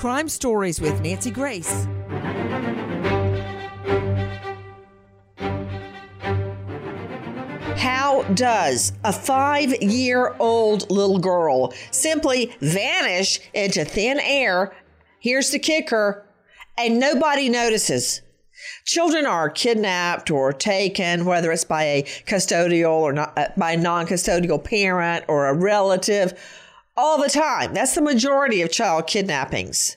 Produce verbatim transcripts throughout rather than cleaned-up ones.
Crime Stories with Nancy Grace. How does a five-year-old little girl simply vanish into thin air? Here's the kicker, and nobody notices. Children are kidnapped or taken, whether it's by a custodial or not, uh, by a non-custodial parent or a relative, all the time. That's the majority of child kidnappings.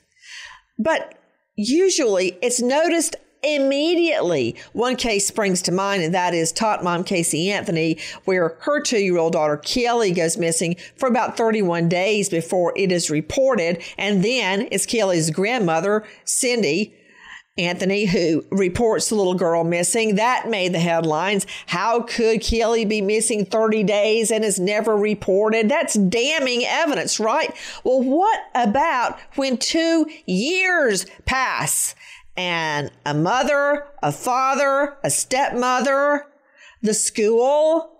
But usually it's noticed immediately. One case springs to mind, and that is Tot Mom Casey Anthony, where her two-year-old daughter Kelly goes missing for about thirty-one days before it is reported. And then it's Kelly's grandmother, Cindy Anthony, who reports the little girl missing. That made the headlines. How could Kelly be missing thirty days and is never reported? That's damning evidence, right? Well, what about when two years pass and a mother, a father, a stepmother, the school,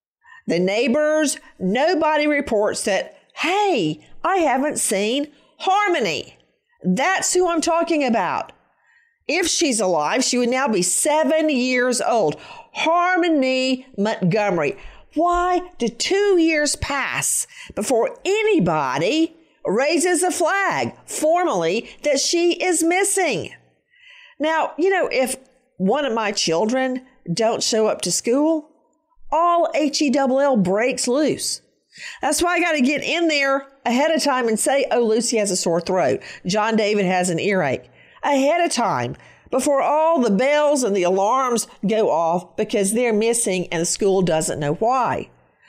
the neighbors, nobody reports that, hey, I haven't seen Harmony. That's who I'm talking about. If she's alive, she would now be seven years old. Harmony Montgomery. Why did two years pass before anybody raises a flag formally that she is missing? Now, you know, if one of my children don't show up to school, all H E L L breaks loose. That's why I got to get in there ahead of time and say, oh, Lucy has a sore throat. John David has an earache. Ahead of time, before all the bells and the alarms go off because they're missing and the school doesn't know why.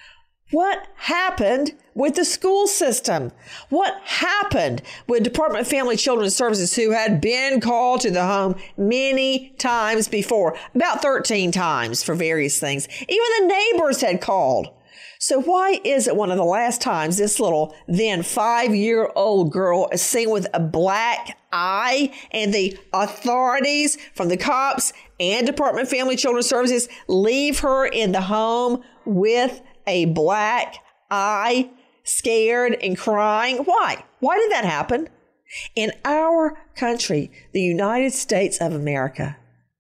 What happened with the school system? What happened with Department of Family Children's Services, who had been called to the home many times before, about thirteen times for various things? Even the neighbors had called. So why is it one of the last times this little then five-year-old girl is seen with a black eye and the authorities from the cops and Department of Family Children's Services leave her in the home with a black eye, scared and crying? Why? Why did that happen? In our country, the United States of America,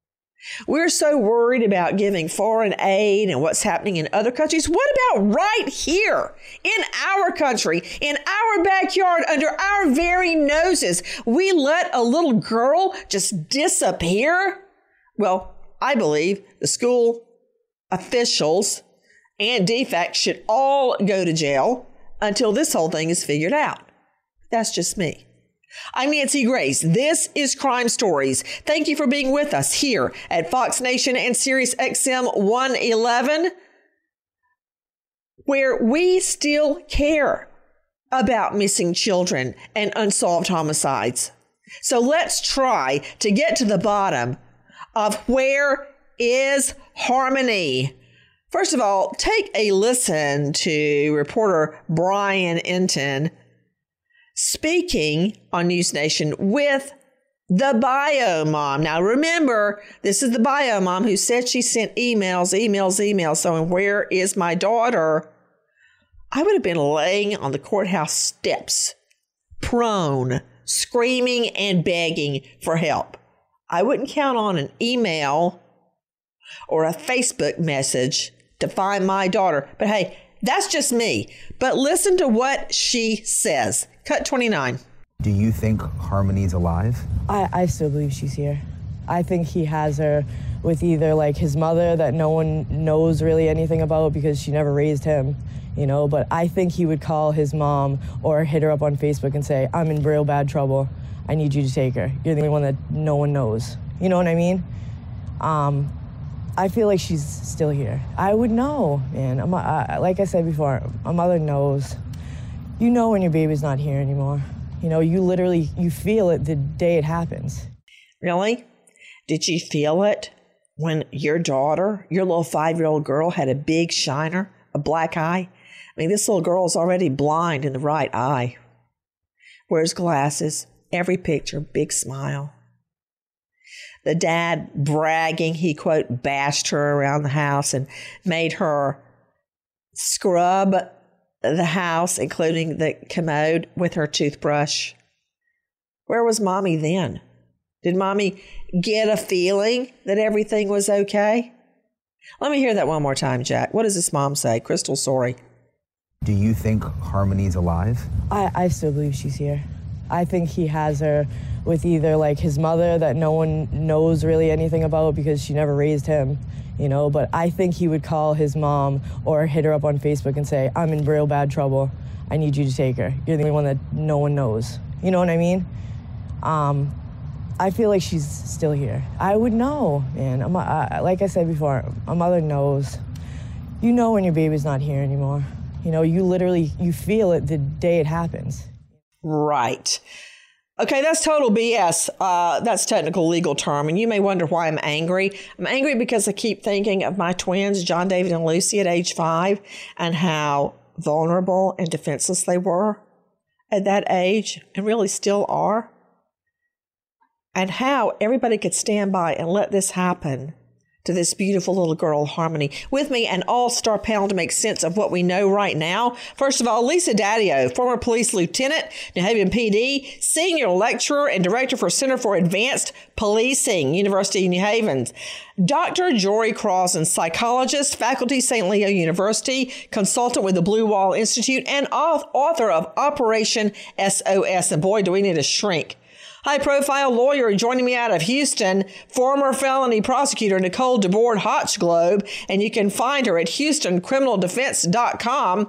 we're so worried about giving foreign aid and what's happening in other countries. What about right here in our country, in our backyard, under our very noses? We let a little girl just disappear? Well, I believe the school officials and D F A C should all go to jail until this whole thing is figured out. That's just me. I'm Nancy Grace. This is Crime Stories. Thank you for being with us here at Fox Nation and Sirius X M one eleven, where we still care about missing children and unsolved homicides. So let's try to get to the bottom of where is Harmony. First of all, take a listen to reporter Brian Enton speaking on News Nation with the bio mom. Now, remember, this is the bio mom who said she sent emails, emails, emails. So, where is my daughter? I would have been laying on the courthouse steps, prone, screaming and begging for help. I wouldn't count on an email or a Facebook message to find my daughter. But hey, that's just me. But listen to what she says. Cut twenty-nine. Do you think Harmony's alive? I, I still believe she's here. I think he has her with either like his mother that no one knows really anything about because she never raised him, you know, but I think he would call his mom or hit her up on Facebook and say, I'm in real bad trouble. I need you to take her. You're the only one that no one knows. You know what I mean? Um, I feel like she's still here. I would know, man. I'm, I, like I said before, my mother knows. You know when your baby's not here anymore. You know, you literally, you feel it the day it happens. Really? Did you feel it when your daughter, your little five-year-old girl, had a big shiner, a black eye? I mean, this little girl is already blind in the right eye. Wears glasses, every picture, big smile. The dad bragging, he, quote, bashed her around the house and made her scrub the house, including the commode, with her toothbrush. Where was mommy then? Did mommy get a feeling that everything was okay? Let me hear that one more time, Jack. What does this mom say? Crystal Sorey. Do you think Harmony's alive? I, I still believe she's here. I think he has her with either like his mother that no one knows really anything about because she never raised him, you know, but I think he would call his mom or hit her up on Facebook and say, I'm in real bad trouble. I need you to take her. You're the only one that no one knows. You know what I mean? Um, I feel like she's still here. I would know, man. I'm, I, like I said before, a mother knows. You know when your baby's not here anymore. You know, you literally, you feel it the day it happens. Right. Okay, that's total B S. Uh, that's technical legal term. And you may wonder why I'm angry. I'm angry because I keep thinking of my twins, John David and Lucy, at age five, and how vulnerable and defenseless they were at that age, and really still are. And how everybody could stand by and let this happen to this beautiful little girl, Harmony. With me, an all-star panel to make sense of what we know right now. First of all, Lisa Daddio, former police lieutenant, New Haven P D, senior lecturer and director for Center for Advanced Policing, University of New Haven. Doctor Jory Crossan, psychologist, faculty, Saint Leo University, consultant with the Blue Wall Institute, and author of Operation S O S. And boy, do we need a shrink. High-profile lawyer joining me out of Houston, former felony prosecutor Nicole DeBoard Hochglobe, and you can find her at houston criminal defense dot com.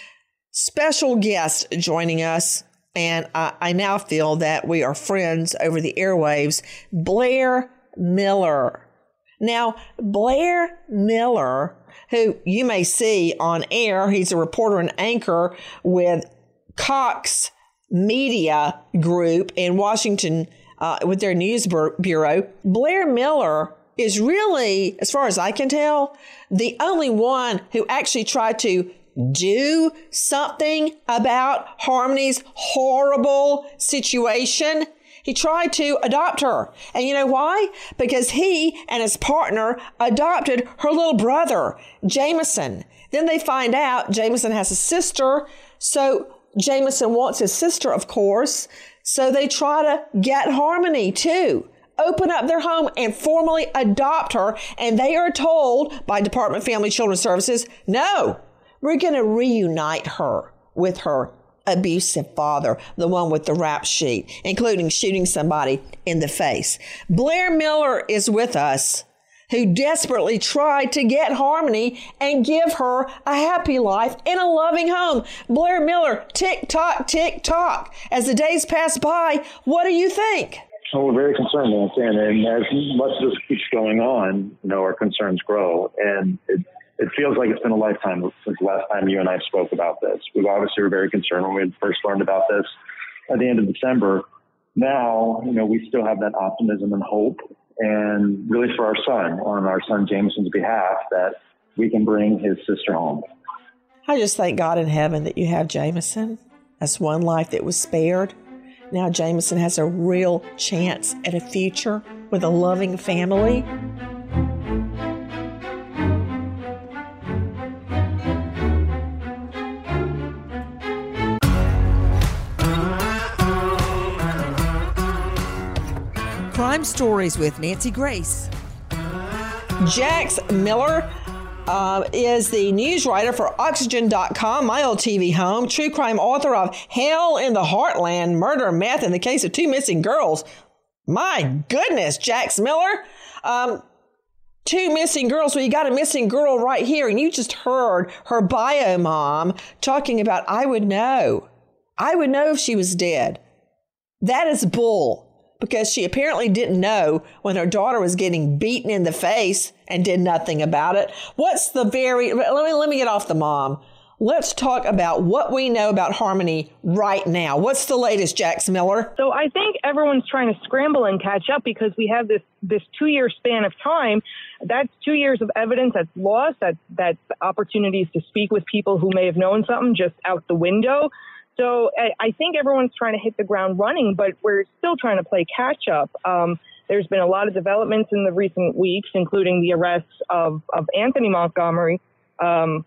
Special guest joining us, and I, I now feel that we are friends over the airwaves, Blair Miller. Now, Blair Miller, who you may see on air, he's a reporter and anchor with Cox Media Group in Washington uh, with their news bureau. Blair Miller is really, as far as I can tell, the only one who actually tried to do something about Harmony's horrible situation. He tried to adopt her. And you know why? Because he and his partner adopted her little brother, Jameson. Then they find out Jameson has a sister, so Jameson wants his sister, of course, so they try to get Harmony too. Open up their home and formally adopt her, and they are told by Department of Family Children Services, no, we're going to reunite her with her abusive father, the one with the rap sheet, including shooting somebody in the face. Blair Miller is with us, who desperately tried to get Harmony and give her a happy life in a loving home. Blair Miller, tick-tock, tick-tock. As the days pass by, what do you think? Well, we're very concerned, Nancy, and, and as much as this keeps going on, you know, our concerns grow. And it, it feels like it's been a lifetime since the last time you and I spoke about this. We obviously were very concerned when we first learned about this at the end of December. Now, you know, we still have that optimism and hope, and really for our son, on our son Jameson's behalf, that we can bring his sister home. I just thank God in heaven that you have Jameson. That's one life that was spared. Now Jameson has a real chance at a future with a loving family. Crime Stories with Nancy Grace. Jax Miller uh, is the news writer for Oxygen dot com, my old T V home, true crime author of Hell in the Heartland, Murder, Meth in the Case of Two Missing Girls. My goodness, Jax Miller. Um, two missing girls. Well, you got a missing girl right here, and you just heard her bio mom talking about, I would know. I would know if she was dead. That is bull. Because she apparently didn't know when her daughter was getting beaten in the face and did nothing about it. What's the very, let me, let me get off the mom. Let's talk about what we know about Harmony right now. What's the latest, Jax Miller? So I think everyone's trying to scramble and catch up because we have this, this two-year span of time. That's two years of evidence that's lost. That's, that's opportunities to speak with people who may have known something just out the window. So I think everyone's trying to hit the ground running, but we're still trying to play catch up. Um, there's been a lot of developments in the recent weeks, including the arrests of, of Anthony Montgomery, um,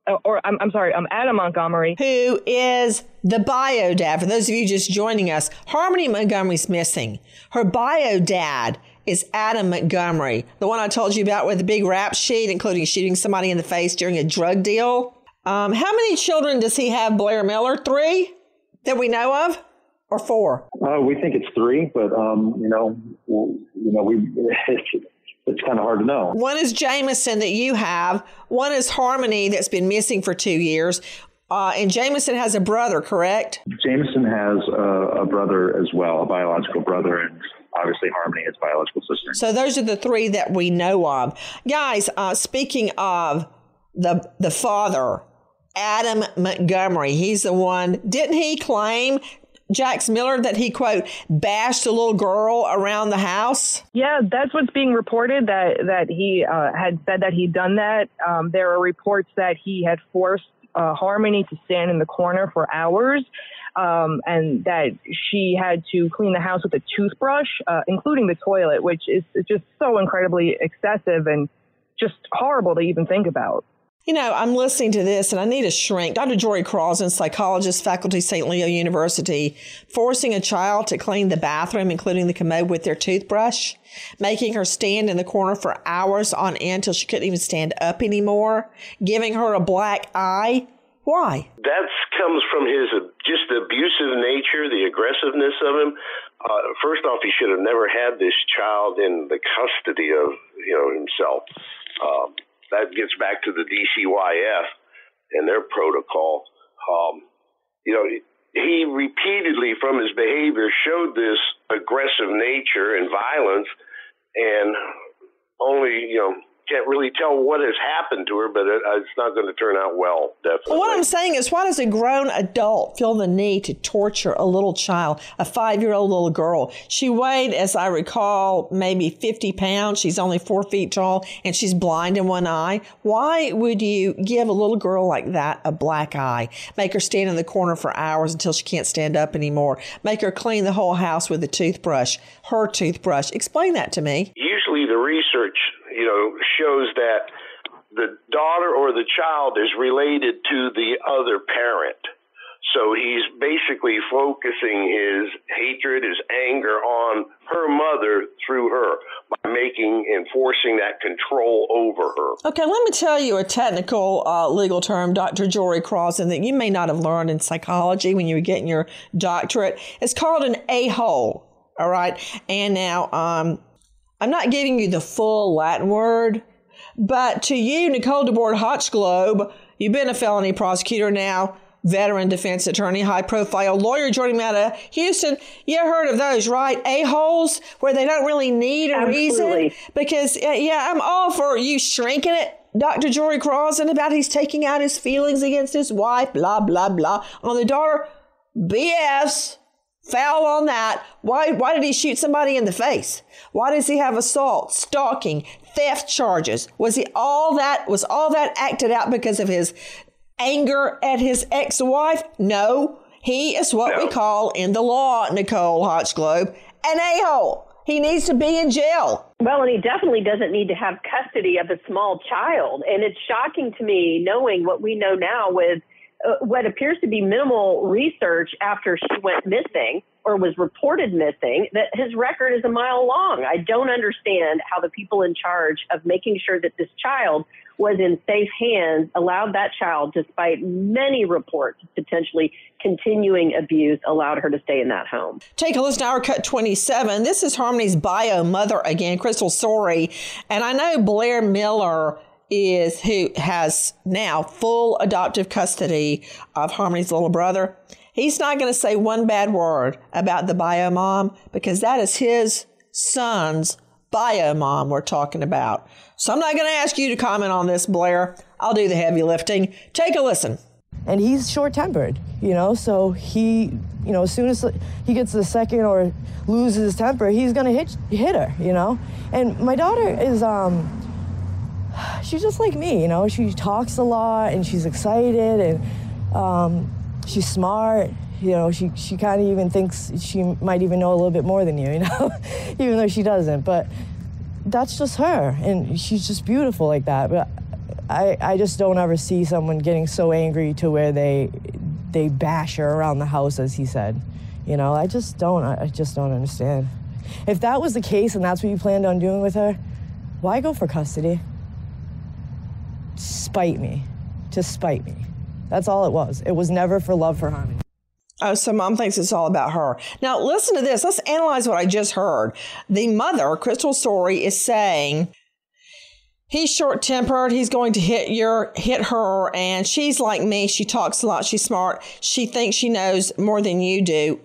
or I'm, I'm sorry, um, Adam Montgomery, who is the bio dad. For those of you just joining us, Harmony Montgomery's missing. Her bio dad is Adam Montgomery, the one I told you about with the big rap sheet, including shooting somebody in the face during a drug deal. Um, how many children does he have, Blair Miller? Three that we know of, or four? Uh, we think it's three, but um, you know, you know, we it's, it's kind of hard to know. One is Jameson that you have. One is Harmony that's been missing for two years. Uh, and Jameson has a brother, correct? Jameson has a, a brother as well, a biological brother, and obviously Harmony is biological sister. So those are the three that we know of. Guys, uh, speaking of the the father, Adam Montgomery, he's the one, didn't he claim, Jax Miller, that he, quote, bashed a little girl around the house? Yeah, that's what's being reported, that, that he uh, had said that he'd done that. Um, there are reports that he had forced uh, Harmony to stand in the corner for hours. Um, and that she had to clean the house with a toothbrush, uh, including the toilet, which is just so incredibly excessive and just horrible to even think about. You know, I'm listening to this and I need a shrink. Doctor Jory Crossan, psychologist, faculty, Saint Leo University, forcing a child to clean the bathroom, including the commode, with their toothbrush, making her stand in the corner for hours on end till she couldn't even stand up anymore, giving her a black eye. Why? That comes from his uh, just the abusive nature, the aggressiveness of him. Uh, first off, he should have never had this child in the custody of, you know, himself. Um, that gets back to the D C Y F and their protocol. Um, you know, he repeatedly, from his behavior, showed this aggressive nature and violence, and only, you know, can't really tell what has happened to her, but it, it's not going to turn out well, definitely. Well, what I'm saying is, why does a grown adult feel the need to torture a little child, a five-year-old little girl? She weighed, as I recall, maybe fifty pounds. She's only four feet tall, and she's blind in one eye. Why would you give a little girl like that a black eye? Make her stand in the corner for hours until she can't stand up anymore. Make her clean the whole house with a toothbrush, her toothbrush. Explain that to me. Usually the research, you know, shows that the daughter or the child is related to the other parent. So he's basically focusing his hatred, his anger on her mother through her by making and forcing that control over her. Okay, let me tell you a technical uh, legal term, Doctor Jory Crossan, that you may not have learned in psychology when you were getting your doctorate. It's called an a-hole, all right? And now, um, I'm not giving you the full Latin word, but to you, Nicole DeBoard Hochglobe, you've been a felony prosecutor now, veteran defense attorney, high-profile lawyer joining me out of Houston. You heard of those, right? A-holes, where they don't really need a Absolutely. reason. Because, uh, yeah, I'm all for you shrinking it, Doctor Jory Crossan, about he's taking out his feelings against his wife, blah, blah, blah. On the daughter, B S. Foul on that. Why Why did he shoot somebody in the face? Why does he have assault, stalking, theft charges? Was he all that was all that acted out because of his anger at his ex-wife? No. He is what no. we call in the law, Nicole Hochglobe, an a-hole. He needs to be in jail. Well, and he definitely doesn't need to have custody of a small child. And it's shocking to me, knowing what we know now with Uh, what appears to be minimal research after she went missing or was reported missing, that his record is a mile long. I don't understand how the people in charge of making sure that this child was in safe hands allowed that child, despite many reports of potentially continuing abuse, allowed her to stay in that home. Take a listen to our Cut twenty-seven. This is Harmony's bio mother again, Crystal Sorey. And I know Blair Miller is who has now full adoptive custody of Harmony's little brother. He's not going to say one bad word about the bio mom because that is his son's bio mom we're talking about. So I'm not going to ask you to comment on this, Blair. I'll do the heavy lifting. Take a listen. And he's short-tempered, you know, so he, you know, as soon as he gets the second or loses his temper, he's going to hit hit her, you know. And my daughter is, um, she's just like me, you know. She talks a lot and she's excited and um, she's smart. You know, she, she kind of even thinks she might even know a little bit more than you, you know, even though she doesn't. But that's just her, and she's just beautiful like that. But I, I just don't ever see someone getting so angry to where they they bash her around the house, as he said. You know, I just don't, I just don't understand. If that was the case and that's what you planned on doing with her, why go for custody? Spite me. To spite me. That's all it was. It was never for love for Harmony. Oh, so mom thinks it's all about her. Now, listen to this. Let's analyze what I just heard. The mother, Crystal Story, is saying he's short-tempered. He's going to hit your, hit her. And she's like me. She talks a lot. She's smart. She thinks she knows more than you do.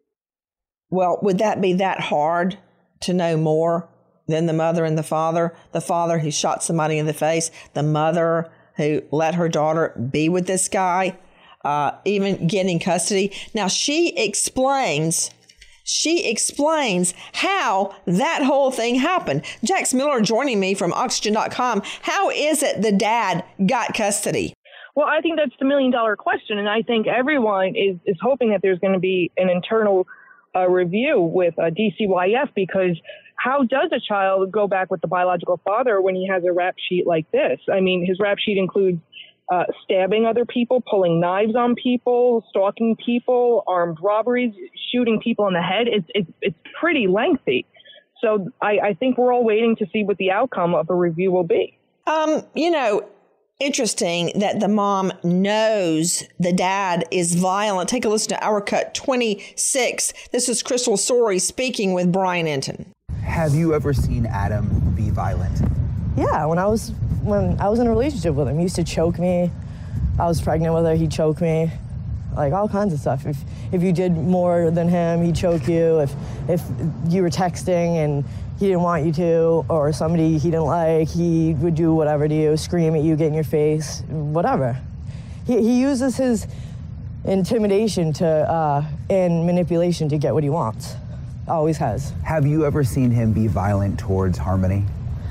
Well, would that be that hard to know more than the mother and the father? The father who shot somebody in the face. The mother who let her daughter be with this guy. Uh, even getting custody. Now, she explains, she explains how that whole thing happened. Jax Miller joining me from Oxygen dot com. How is it the dad got custody? Well, I think that's the million dollar question. And I think everyone is, is hoping that there's going to be an internal uh, review with uh, D C Y F, because how does a child go back with the biological father when he has a rap sheet like this? I mean, his rap sheet includes Uh, stabbing other people, pulling knives on people, stalking people, armed robberies, shooting people in the head. It's it's it's pretty lengthy. So I, I think we're all waiting to see what the outcome of a review will be. Um, you know, interesting that the mom knows the dad is violent. Take a listen to Our Cut twenty-six. This is Crystal Story speaking with Brian Entin. Have you ever seen Adam be violent? Yeah, when I was when I was in a relationship with him, he used to choke me. I was pregnant with her, he'd choke me, like all kinds of stuff. If if you did more than him, he'd choke you. If if you were texting and he didn't want you to, or somebody he didn't like, he would do whatever to you, scream at you, get in your face, whatever. He he uses his intimidation to uh, and manipulation to get what he wants. Always has. Have you ever seen him be violent towards Harmony?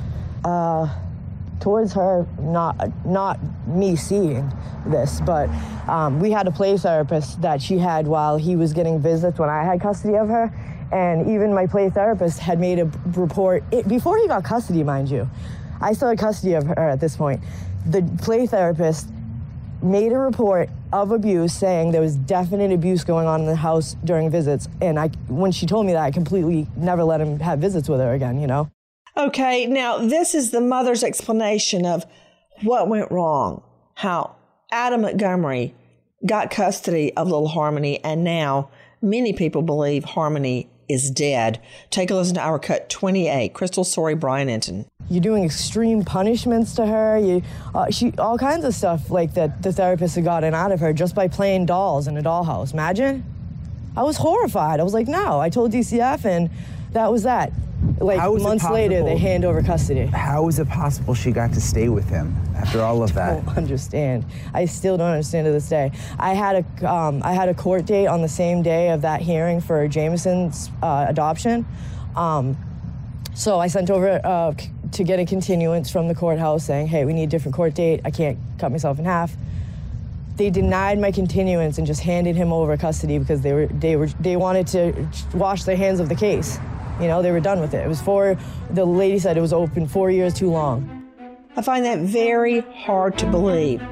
Uh, towards her, not not me seeing this, but um, we had a play therapist that she had while he was getting visits when I had custody of her, and even my play therapist had made a report, it, before he got custody, mind you. I still had custody of her at this point. The play therapist made a report of abuse saying there was definite abuse going on in the house during visits, and I, when she told me that, I completely never let him have visits with her again, you know? Okay, now this is the mother's explanation of what went wrong, how Adam Montgomery got custody of little Harmony, and now many people believe Harmony is dead. Take a listen to Our Cut twenty-eight. Crystal Story, Brian Entin. You're doing extreme punishments to her. You, uh, she, all kinds of stuff like that the therapist had gotten out of her just by playing dolls in a dollhouse. Imagine? I was horrified. I was like, no. I told D C F, and that was that. Like months later, they hand over custody. How is it possible she got to stay with him after all of that? I don't understand. I still don't understand to this day. I had a um, I had a court date on the same day of that hearing for Jameson's uh, adoption. Um, so I sent over uh, to get a continuance from the courthouse saying, hey, we need a different court date. I can't cut myself in half. They denied my continuance and just handed him over custody because they were they were they wanted to wash their hands of the case. You know, they were done with it. It was four, the lady said it was open four years too long. I find that very hard to believe.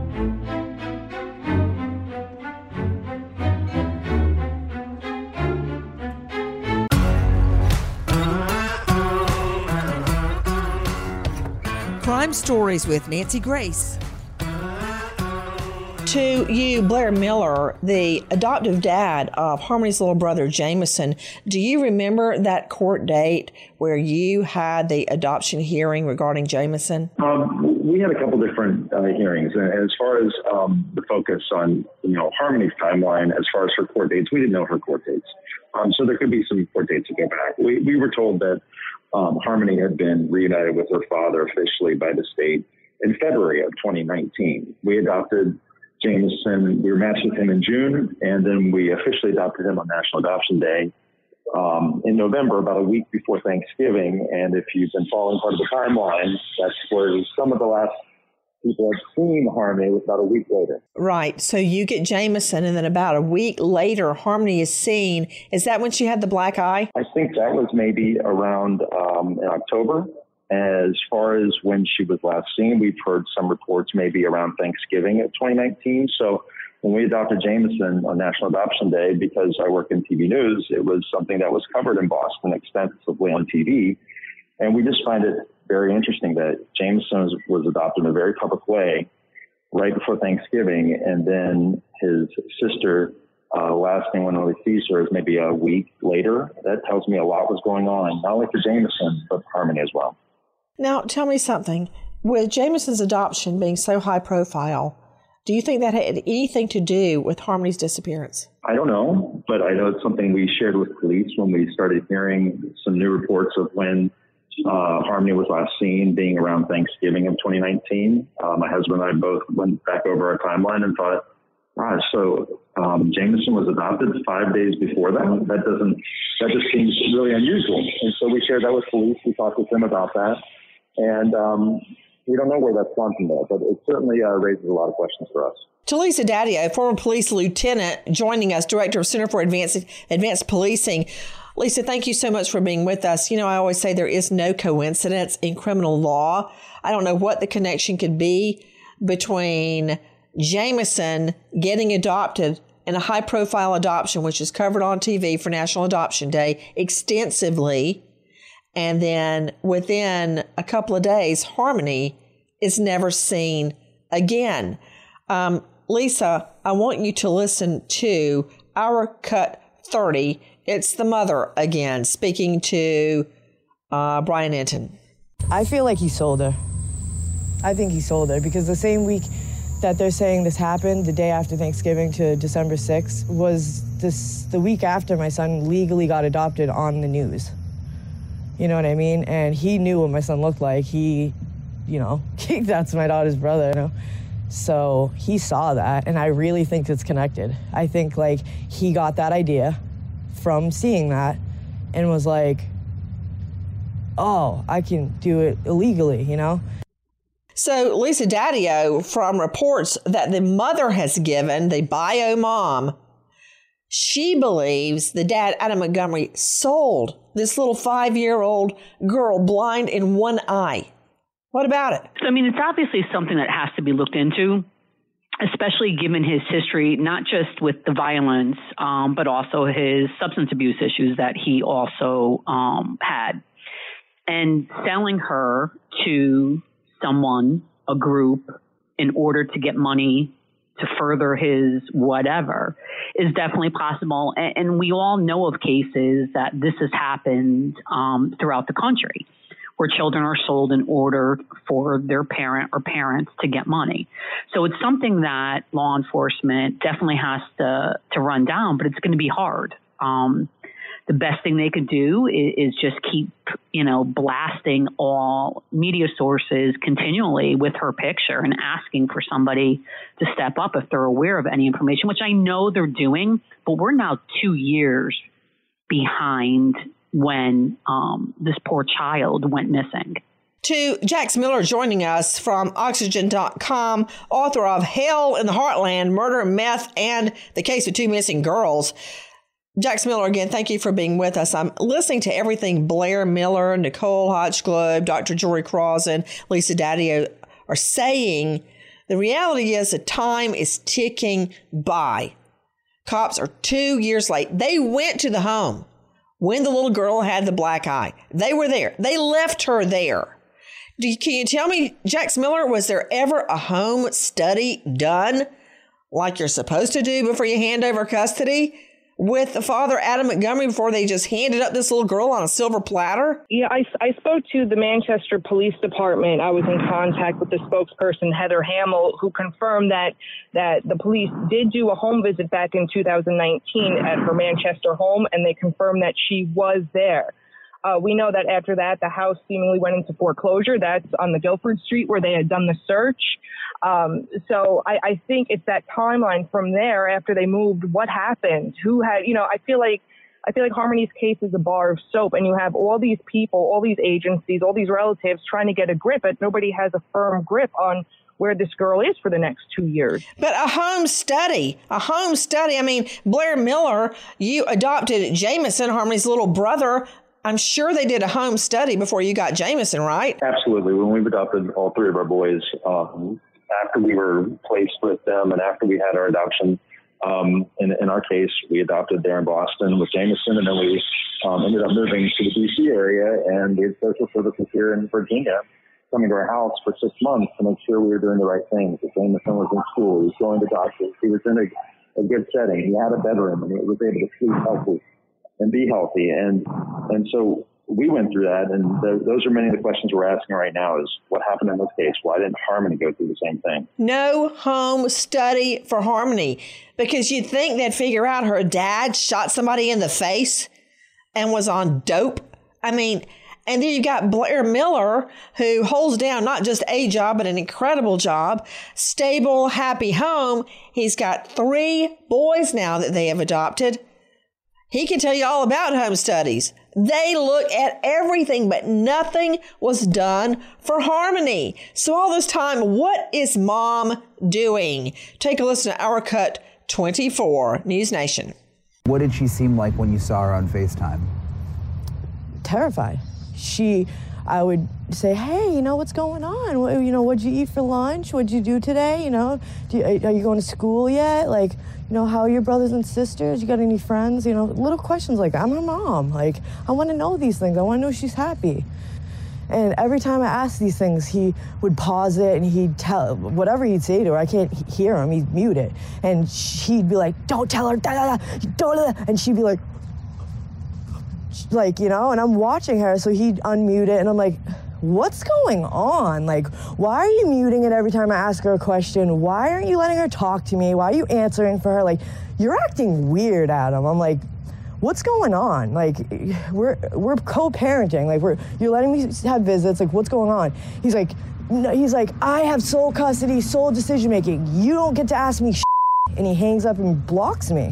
Crime Stories with Nancy Grace. To you, Blair Miller, the adoptive dad of Harmony's little brother, Jameson, do you remember that court date where you had the adoption hearing regarding Jameson? Um, we had a couple different uh, hearings. And as far as um, the focus on, you know, Harmony's timeline, as far as her court dates, we didn't know her court dates. Um, so there could be some court dates to go back. We, we were told that um, Harmony had been reunited with her father officially by the state in February of twenty nineteen. We adopted Jameson, we were matched with him in June, and then we officially adopted him on National Adoption Day um, in November, about a week before Thanksgiving. And if you've been following part of the timeline, that's where some of the last people had seen Harmony was about a week later. Right. So you get Jameson, and then about a week later, Harmony is seen. Is that when she had the black eye? I think that was maybe around um, in October. As far as when she was last seen, we've heard some reports maybe around Thanksgiving of twenty nineteen. So when we adopted Jameson on National Adoption Day, because I work in T V news, it was something that was covered in Boston extensively on T V. And we just find it very interesting that Jameson was adopted in a very public way right before Thanksgiving. And then his sister, uh, last thing when we sees her is maybe a week later. That tells me a lot was going on, not only for Jameson, but for Harmony as well. Now, tell me something. With Jameson's adoption being so high profile, do you think that had anything to do with Harmony's disappearance? I don't know, but I know it's something we shared with police when we started hearing some new reports of when uh, Harmony was last seen, being around Thanksgiving of twenty nineteen. Uh, my husband and I both went back over our timeline and thought, gosh, so um, Jameson was adopted five days before that? That doesn't, that just seems really unusual. And so we shared that with police. We talked with them about that. And um, we don't know where that's gone from there, but it certainly uh, raises a lot of questions for us. Lisa Daddio, former police lieutenant, joining us, director of Center for Advanced, Advanced Policing. Lisa, thank you so much for being with us. You know, I always say there is no coincidence in criminal law. I don't know what the connection could be between Jameson getting adopted in a high-profile adoption, which is covered on T V for National Adoption Day extensively, and then within a couple of days, Harmony is never seen again. Um, Lisa, I want you to listen to our Cut thirty. It's the mother again, speaking to uh, Brian Enton. I feel like he sold her. I think he sold her because the same week that they're saying this happened, the day after Thanksgiving to December sixth, was this the week after my son legally got adopted on the news. You know what I mean? And he knew what my son looked like. He, you know, that's my daughter's brother, you know? So he saw that, and I really think it's connected. I think, like, he got that idea from seeing that and was like, oh, I can do it illegally, you know? So Lisa Daddio, from reports that the mother has given, the bio mom, she believes the dad, Adam Montgomery, sold this little five-year-old girl blind in one eye. What about it? So, I mean, it's obviously something that has to be looked into, especially given his history, not just with the violence, um, but also his substance abuse issues that he also um, had. And selling her to someone, a group, in order to get money to further his whatever is definitely possible. And, and we all know of cases that this has happened um, throughout the country, where children are sold in order for their parent or parents to get money. So it's something that law enforcement definitely has to, to run down, but it's going to be hard. Um, the best thing they could do is, is just keep, you know, blasting all media sources continually with her picture and asking for somebody to step up if they're aware of any information, which I know they're doing, but we're now two years behind when um, this poor child went missing. To Jax Miller joining us from Oxygen dot com, author of Hell in the Heartland, Murder, Meth, and the Case of Two Missing Girls. Jax Miller, again, thank you for being with us. I'm listening to everything Blair Miller, Nicole Hotchglobe, Doctor Jory Crossan, Lisa Daddio are saying. The reality is that time is ticking by. Cops are two years late. They went to the home when the little girl had the black eye. They were there. They left her there. Do you, can you tell me, Jax Miller, was there ever a home study done like you're supposed to do before you hand over custody with the father, Adam Montgomery, before they just handed up this little girl on a silver platter? Yeah, I, I spoke to the Manchester Police Department. I was in contact with the spokesperson, Heather Hamill, who confirmed that that the police did do a home visit back in two thousand nineteen at her Manchester home, and they confirmed that she was there. Uh, we know that after that, the house seemingly went into foreclosure. That's on the Guilford Street where they had done the search. Um, so I, I think it's that timeline from there after they moved. What happened? Who had, you know, I feel like I feel like Harmony's case is a bar of soap, and you have all these people, all these agencies, all these relatives trying to get a grip, but nobody has a firm grip on where this girl is for the next two years. But a home study, a home study. I mean, Blair Miller, you adopted Jameson, Harmony's little brother, I'm sure they did a home study before you got Jameson, right? Absolutely. When we adopted all three of our boys, um, after we were placed with them and after we had our adoption, um, in, in our case, we adopted there in Boston with Jameson, and then we um, ended up moving to the D C area, and we had social services here in Virginia coming to our house for six months to make sure we were doing the right things. Jameson was in school. He was going to doctors. He was in a, a good setting. He had a bedroom, and he was able to sleep healthy and be healthy. And and so we went through that, and th- those are many of the questions we're asking right now is what happened in this case? Why didn't Harmony go through the same thing? No home study for Harmony, because you'd think they'd figure out her dad shot somebody in the face and was on dope. I mean, and then you've got Blair Miller, who holds down not just a job, but an incredible job, stable, happy home. He's got three boys now that they have adopted. He can tell you all about home studies. They look at everything, but nothing was done for Harmony. So all this time, what is mom doing? Take a listen to Our Cut twenty-four, News Nation. What did she seem like when you saw her on FaceTime? Terrified. She, I would say, hey, you know, what's going on? What, you know, what'd you eat for lunch? What'd you do today? You know, do you, are you going to school yet? Like, you know, how are your brothers and sisters? You got any friends? You know, little questions like, I'm her mom. Like, I want to know these things. I want to know she's happy. And every time I asked these things, he would pause it and he'd tell, whatever he'd say to her, I can't hear him, he'd mute it. And he'd be like, don't tell her, da, da, da, don't, da. And she'd be like, like, you know, and I'm watching her, so he'd unmute it, and I'm like, what's going on? Like, why are you muting it every time I ask her a question? Why aren't you letting her talk to me? Why are you answering for her? Like, you're acting weird, Adam. I'm like, what's going on? Like, we're we're co-parenting. Like, we're you're letting me have visits. Like, what's going on? He's like, no, he's like, I have sole custody, sole decision making. You don't get to ask me shit. And he hangs up and blocks me.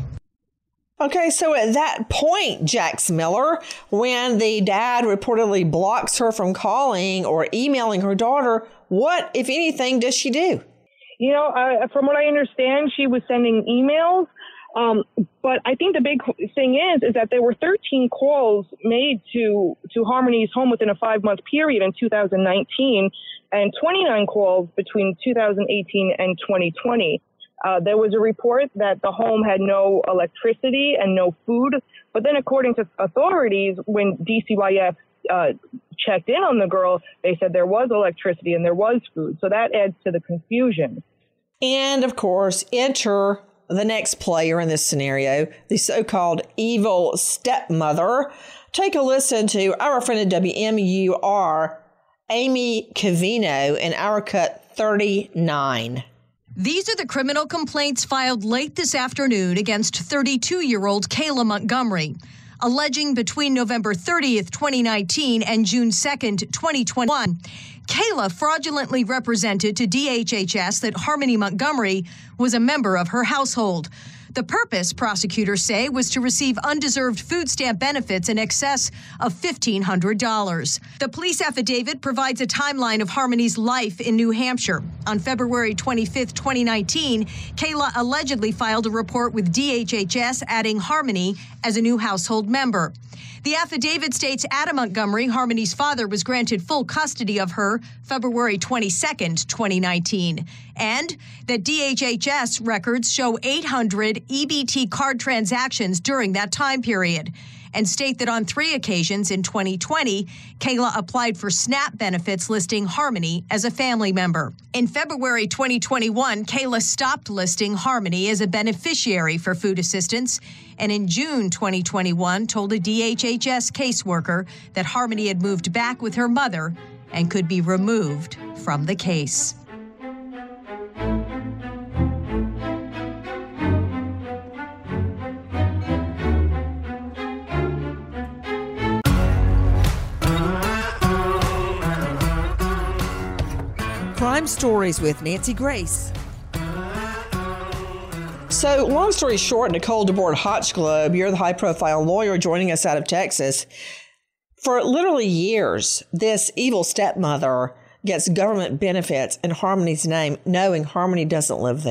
Okay, so at that point, Jax Miller, when the dad reportedly blocks her from calling or emailing her daughter, what, if anything, does she do? You know, uh, from what I understand, she was sending emails. Um, but I think the big thing is, is that there were thirteen calls made to, to Harmony's home within a five-month period in two thousand nineteen and twenty-nine calls between two thousand eighteen and twenty twenty. Uh, there was a report that the home had no electricity and no food. But then according to authorities, when D C Y F uh, checked in on the girl, they said there was electricity and there was food. So that adds to the confusion. And of course, enter the next player in this scenario, the so-called evil stepmother. Take a listen to our friend at W M U R, Amy Cavino, in Our Cut thirty-nine. These are the criminal complaints filed late this afternoon against thirty-two-year-old Kayla Montgomery, alleging between November thirtieth, twenty nineteen and June second, twenty twenty-one, Kayla fraudulently represented to D H H S that Harmony Montgomery was a member of her household. The purpose, prosecutors say, was to receive undeserved food stamp benefits in excess of fifteen hundred dollars. The police affidavit provides a timeline of Harmony's life in New Hampshire. On February twenty-fifth, twenty nineteen, Kayla allegedly filed a report with D H H S adding Harmony as a new household member. The affidavit states Adam Montgomery, Harmony's father, was granted full custody of her February twenty-second, twenty nineteen, and that D H H S records show eight hundred E B T card transactions during that time period, and state that on three occasions in twenty twenty, Kayla applied for SNAP benefits listing Harmony as a family member. In February twenty twenty-one, Kayla stopped listing Harmony as a beneficiary for food assistance, and in June twenty twenty-one told a D H H S caseworker that Harmony had moved back with her mother and could be removed from the case. Crime Stories with Nancy Grace. So, long story short, Nicole DeBoard Hotchglobe, you're the high-profile lawyer joining us out of Texas. For literally years, this evil stepmother gets government benefits in Harmony's name, knowing Harmony doesn't live there.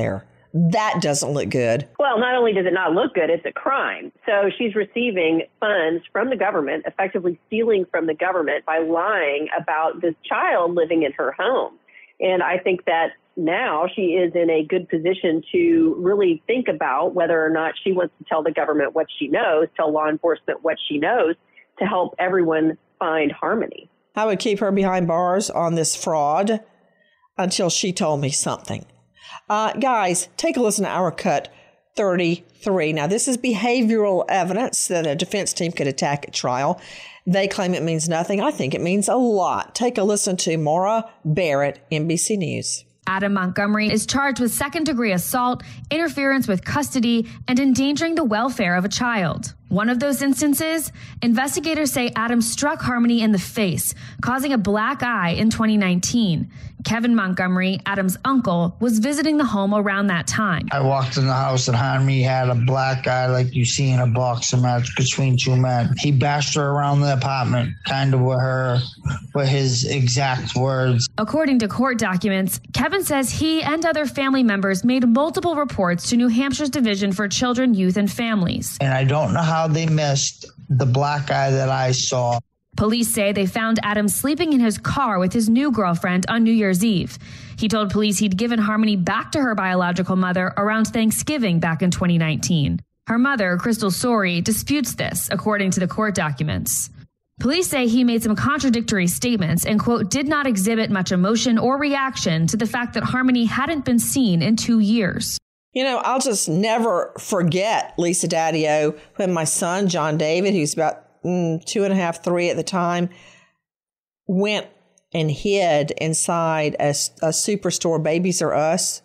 That doesn't look good. Well, not only does it not look good, it's a crime. So she's receiving funds from the government, effectively stealing from the government by lying about this child living in her home. And I think that now she is in a good position to really think about whether or not she wants to tell the government what she knows, tell law enforcement what she knows to help everyone find Harmony. I would keep her behind bars on this fraud until she told me something. Uh, guys, take a listen to our cut thirty-three. Now, this is behavioral evidence that a defense team could attack at trial. They claim it means nothing. I think it means a lot. Take a listen to Maura Barrett, N B C News. Adam Montgomery is charged with second-degree assault, interference with custody, and endangering the welfare of a child. One of those instances, investigators say Adam struck Harmony in the face, causing a black eye in twenty nineteen. Kevin Montgomery, Adam's uncle, was visiting the home around that time. I walked in the house and Harmony had a black eye like you see in a boxing match between two men. He bashed her around the apartment, kind of with her, with his exact words. According to court documents, Kevin says he and other family members made multiple reports to New Hampshire's Division for Children, Youth, and Families. And I don't know how they missed the black eye that I saw. Police say they found Adam sleeping in his car with his new girlfriend on New Year's Eve. He told police he'd given Harmony back to her biological mother around Thanksgiving back in twenty nineteen. Her mother, Crystal Sorey, disputes this, according to the court documents. Police say he made some contradictory statements and, quote, did not exhibit much emotion or reaction to the fact that Harmony hadn't been seen in two years. You know, I'll just never forget, Lisa Daddio, when my son, John David, who's about mm, two and a half, three at the time, went and hid inside a, a superstore, Babies R Us.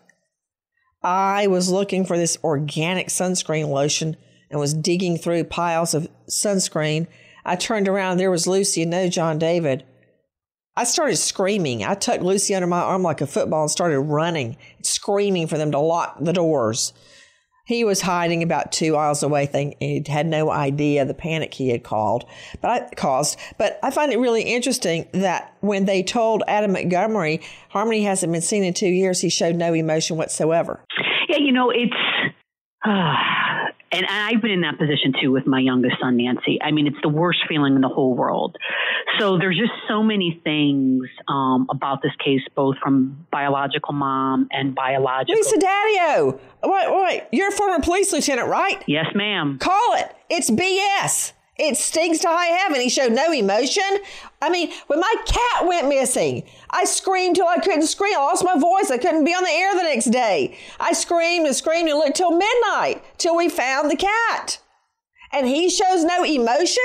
I was looking for this organic sunscreen lotion and was digging through piles of sunscreen. I turned around, there was Lucy and no John David. I started screaming. I tucked Lucy under my arm like a football and started running, screaming for them to lock the doors. He was hiding about two aisles away, thinking he had no idea the panic he had called, but I caused. But I find it really interesting that when they told Adam Montgomery Harmony hasn't been seen in two years, he showed no emotion whatsoever. Yeah, you know, it's, uh, and I've been in that position too with my youngest son, Nancy. I mean, it's the worst feeling in the whole world. So there's just so many things um, about this case, both from biological mom and biological. Lisa Daddio, wait, wait, you're a former police lieutenant, right? Yes, ma'am. Call it. It's B S. It stings to high heaven. He showed no emotion. I mean, when my cat went missing, I screamed till I couldn't scream. I lost my voice. I couldn't be on the air the next day. I screamed and screamed and looked till midnight till we found the cat. And he shows no emotion?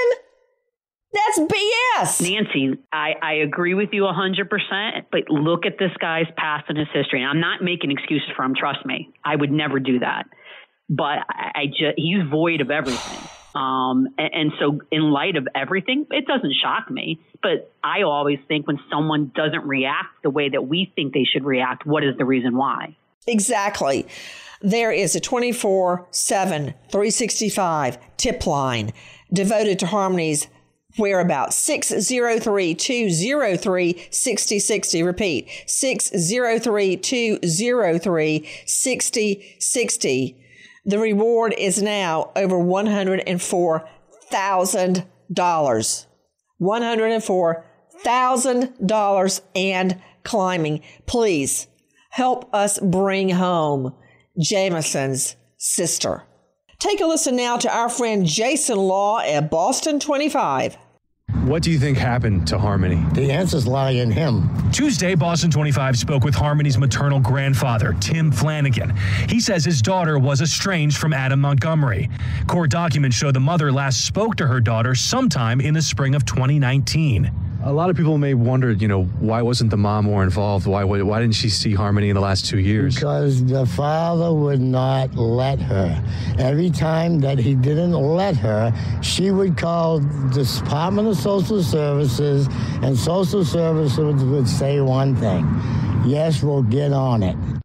That's B S. Nancy, I, I agree with you one hundred percent, but look at this guy's past and his history. And I'm not making excuses for him, trust me. I would never do that. But I, I just, he's void of everything. Um, and, and so in light of everything, it doesn't shock me. But I always think when someone doesn't react the way that we think they should react, what is the reason why? Exactly. There is a twenty-four seven, three sixty-five tip line devoted to Harmony's whereabouts. six oh three, two oh three, six oh six oh. Repeat, six oh three, two oh three, six oh six oh. The reward is now over one hundred four thousand dollars. one hundred four thousand dollars and climbing. Please help us bring home Jamison's sister. Take a listen now to our friend Jason Law at Boston twenty-five. What do you think happened to Harmony? The answers lie in him. Tuesday, Boston twenty-five spoke with Harmony's maternal grandfather, Tim Flanagan. He says his daughter was estranged from Adam Montgomery. Court documents show the mother last spoke to her daughter sometime in the spring of twenty nineteen. A lot of people may wonder, you know, why wasn't the mom more involved? Why why didn't she see Harmony in the last two years? Because the father would not let her. Every time that he didn't let her, she would call the Department of Social Services, and Social Services would say one thing: yes, we'll get on it.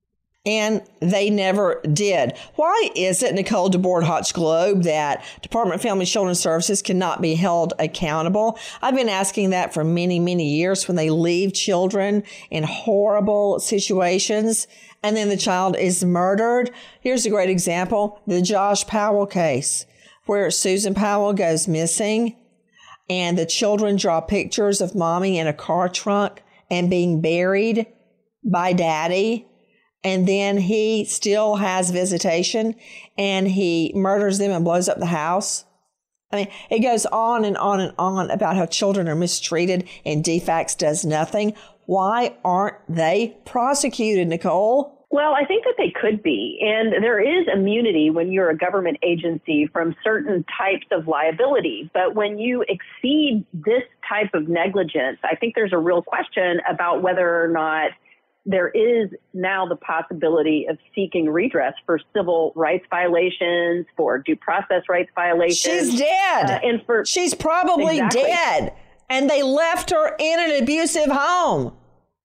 And they never did. Why is it, Nicole DeBoard Hotch Globe, that Department of Family and Children's Services cannot be held accountable? I've been asking that for many, many years when they leave children in horrible situations and then the child is murdered. Here's a great example, the Josh Powell case, where Susan Powell goes missing and the children draw pictures of mommy in a car trunk and being buried by daddy. And then he still has visitation and he murders them and blows up the house. I mean, it goes on and on and on about how children are mistreated and D FACS does nothing. Why aren't they prosecuted, Nicole? Well, I think that they could be. And there is immunity when you're a government agency from certain types of liability. But when you exceed this type of negligence, I think there's a real question about whether or not there is now the possibility of seeking redress for civil rights violations, for due process rights violations. She's dead. Uh, and for She's probably exactly. dead. And they left her in an abusive home.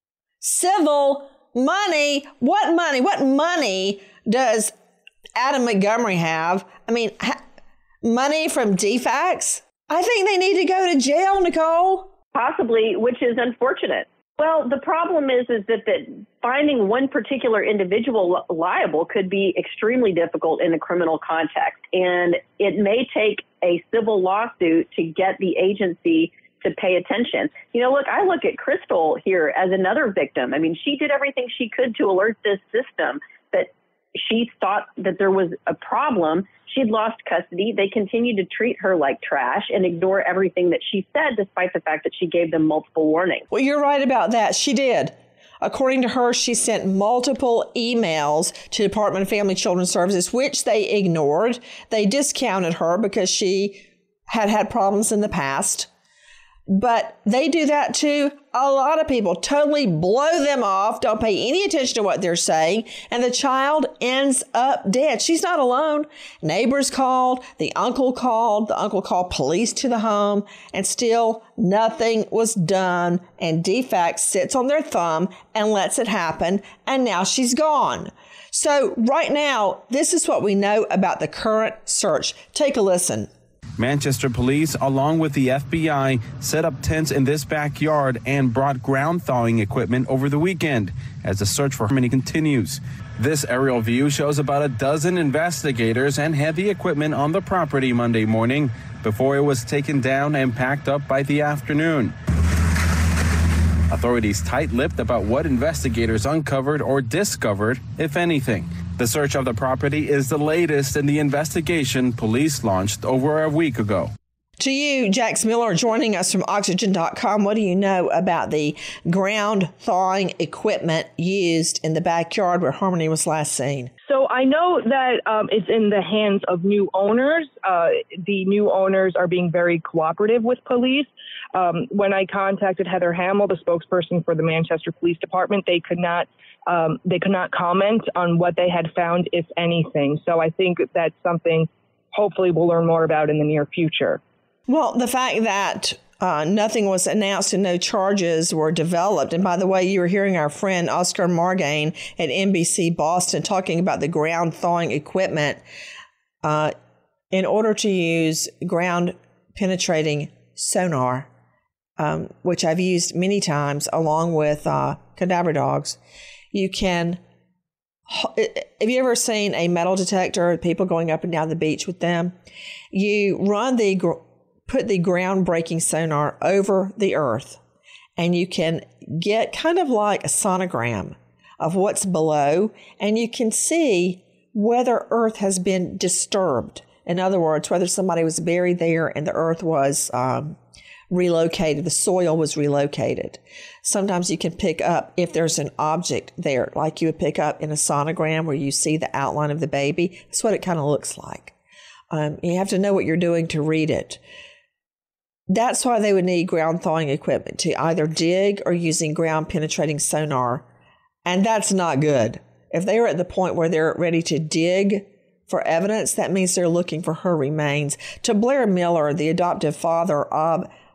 Civil money. What money? What money does Adam Montgomery have? I mean, ha- money from D FACS? I think they need to go to jail, Nicole. Possibly, which is unfortunate. Well, the problem is, is that, that finding one particular individual liable could be extremely difficult in a criminal context. And it may take a civil lawsuit to get the agency to pay attention. You know, look, I look at Crystal here as another victim. I mean, she did everything she could to alert this system that she thought that there was a problem. She'd lost custody. They continued to treat her like trash and ignore everything that she said, despite the fact that she gave them multiple warnings. Well, you're right about that. She did. According to her, she sent multiple emails to the Department of Family and Children's Services, which they ignored. They discounted her because she had had problems in the past. But they do that to a lot of people, totally blow them off, don't pay any attention to what they're saying, and the child ends up dead. She's not alone. Neighbors called, the uncle called, the uncle called police to the home, and still nothing was done. And D FACS sits on their thumb and lets it happen, and now she's gone. So right now, this is what we know about the current search. Take a listen. Manchester police, along with the F B I, set up tents in this backyard and brought ground thawing equipment over the weekend as the search for Harmony continues. This aerial view shows about a dozen investigators and heavy equipment on the property Monday morning before it was taken down and packed up by the afternoon. Authorities tight-lipped about what investigators uncovered or discovered, if anything. The search of the property is the latest in the investigation police launched over a week ago. To you, Jax Miller, joining us from Oxygen dot com. What do you know about the ground thawing equipment used in the backyard where Harmony was last seen? So I know that um, it's in the hands of new owners. Uh, the new owners are being very cooperative with police. Um, when I contacted Heather Hamill, the spokesperson for the Manchester Police Department, they could not um, they could not comment on what they had found, if anything. So I think that's something hopefully we'll learn more about in the near future. Well, the fact that uh, nothing was announced and no charges were developed. And by the way, you were hearing our friend Oscar Margain at N B C Boston talking about the ground thawing equipment. Uh, in order to use ground penetrating sonar, um, which I've used many times along with uh, cadaver dogs, you can. Have you ever seen a metal detector, people going up and down the beach with them? You run the put the ground-breaking sonar over the earth, and you can get kind of like a sonogram of what's below, and you can see whether earth has been disturbed. In other words, whether somebody was buried there and the earth was um, relocated, the soil was relocated. Sometimes you can pick up if there's an object there, like you would pick up in a sonogram where you see the outline of the baby. That's what it kind of looks like. Um, you have to know what you're doing to read it. That's why they would need ground thawing equipment, to either dig or using ground penetrating sonar. And that's not good. If they are at the point where they're ready to dig for evidence, that means they're looking for her remains. To Blair Miller, the adoptive father of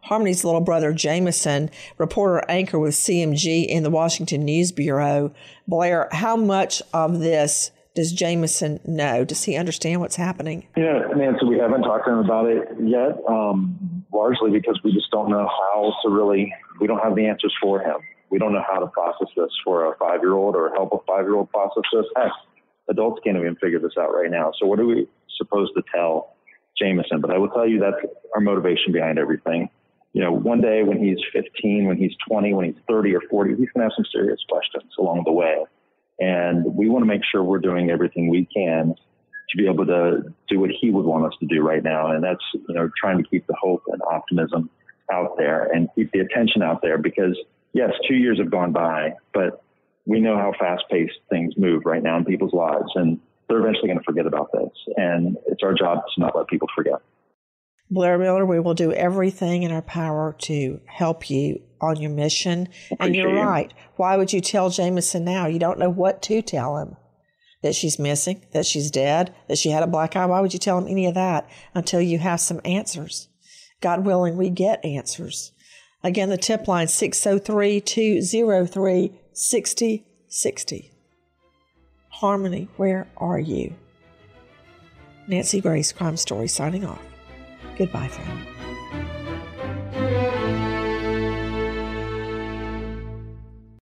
Harmony's little brother, Jameson, reporter anchor with C M G in the Washington News Bureau. Blair, how much of this does Jameson know? Does he understand what's happening? Yeah, Nancy, we haven't talked to him about it yet, um, largely because we just don't know how to really, we don't have the answers for him. We don't know how to process this for a five-year-old or help a five-year-old process this. Heck, adults can't even figure this out right now. So what are we supposed to tell Jameson? But I will tell you that's our motivation behind everything. You know, one day when he's fifteen, when he's twenty, when he's thirty or forty, he's going to have some serious questions along the way. And we want to make sure we're doing everything we can to be able to do what he would want us to do right now. And that's, you know, trying to keep the hope and optimism out there and keep the attention out there because, yes, two years have gone by, but we know how fast-paced things move right now in people's lives. And they're eventually going to forget about this. And it's our job to not let people forget. Blair Miller, we will do everything in our power to help you on your mission. Appreciate and you're you. right. Why would you tell Jameson now? You don't know what to tell him. That she's missing, that she's dead, that she had a black eye. Why would you tell him any of that until you have some answers? God willing, we get answers. Again, the tip line, six oh three, two oh three, six oh six oh. Harmony, where are you? Nancy Grace, Crime Story, signing off. Goodbye, friend.